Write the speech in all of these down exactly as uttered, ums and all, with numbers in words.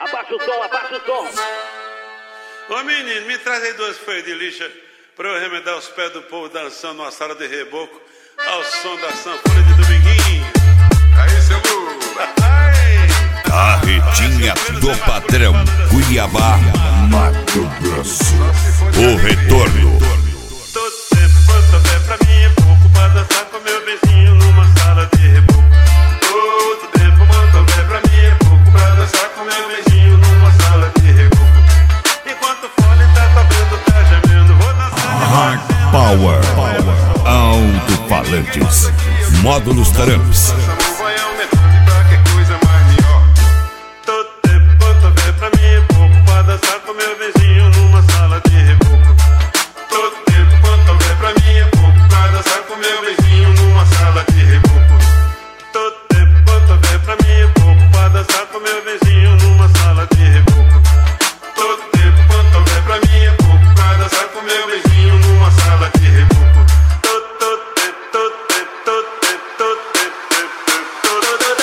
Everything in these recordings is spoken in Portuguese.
Abaixa o som, abaixa o som. Ô menino, me traz aí duas folhas de lixa pra eu remendar os pés do povo dançando numa sala de reboco ao som da sanfona de Dominguinho. Aí, seu Lu. Carretinha do Patrão, Cuiabá, Mato Grosso. O retorno. Todo tempo quanto houver pra mim é pouco pra dançar com meu vizinho numa sala de reboco. Todo tempo quanto houver pra mim é pouco pra dançar com meu vizinho numa sala de reboco. Enquanto o fone tá tocando, tá gemendo, vou dançar de Hard Power, alto-falantes, módulos Tramps. Vai aumentando pra que coisa mais melhor. todo tempo quanto houver pra mim é pouco pra dançar com meu vizinho numa sala de reboco. Todo tempo quanto houver pra mim é pouco pra dançar com meu vizinho numa sala de reboco. Todo tempo quanto houver pra mim é pouco pra dançar com meu vizinho numa sala de reboco. Todo tempo quanto houver pra mim é pouco pra dançar com meu vizinho numa sala de reboco. Todo, todo tempo, todo tempo, todo tempo, todo tempo, todo tempo,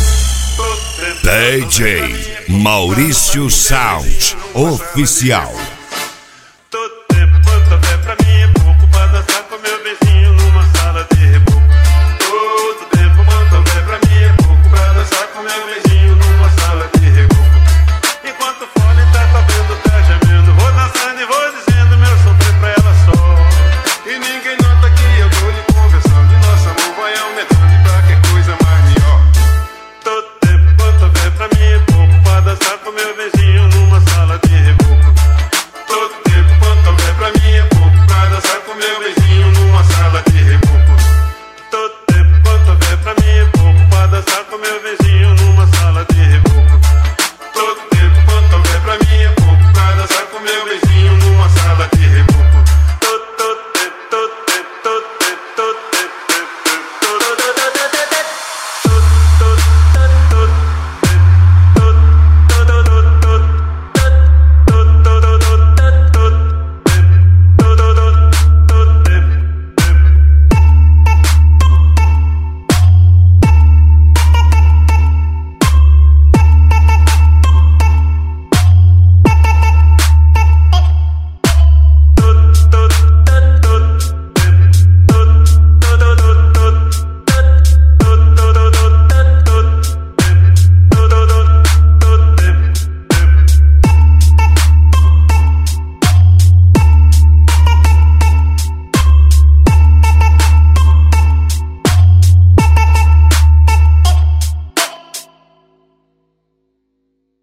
D J Maurício Sound Oficial.